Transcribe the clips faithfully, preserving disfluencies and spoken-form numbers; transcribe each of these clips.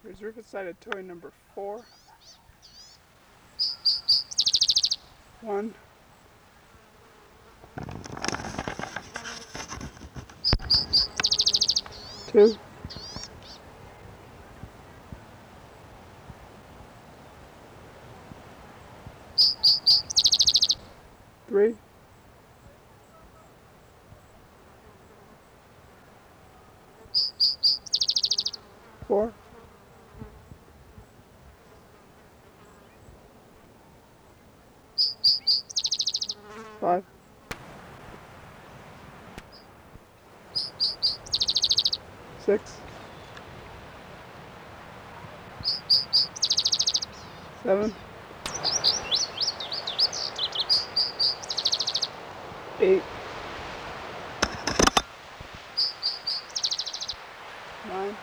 Here's Rivet-sided toy number four. One, two, three, four, five, six, seven, eight, nine,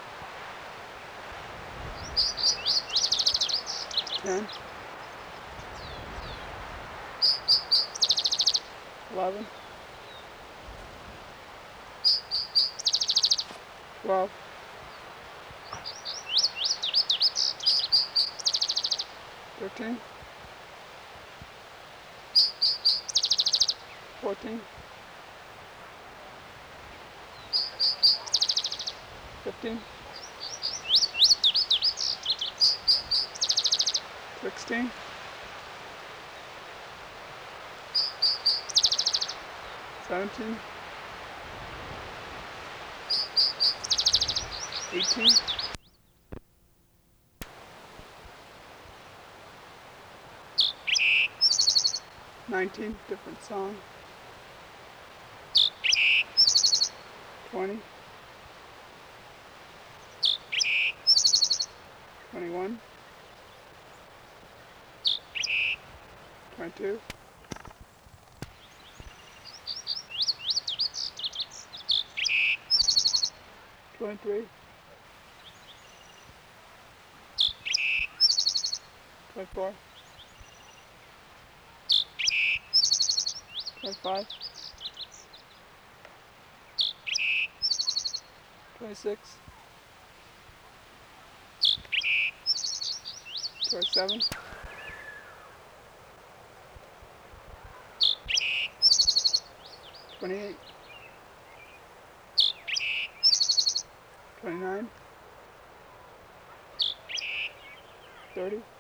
ten, eleven, twelve, thirteen, fourteen, fifteen, sixteen, seventeen, eighteen, nineteen, different song, twenty, twenty-one, twenty-two, twenty-three, twenty-four, twenty-five, twenty-six, twenty-seven, twenty-eight, twenty-nine, thirty,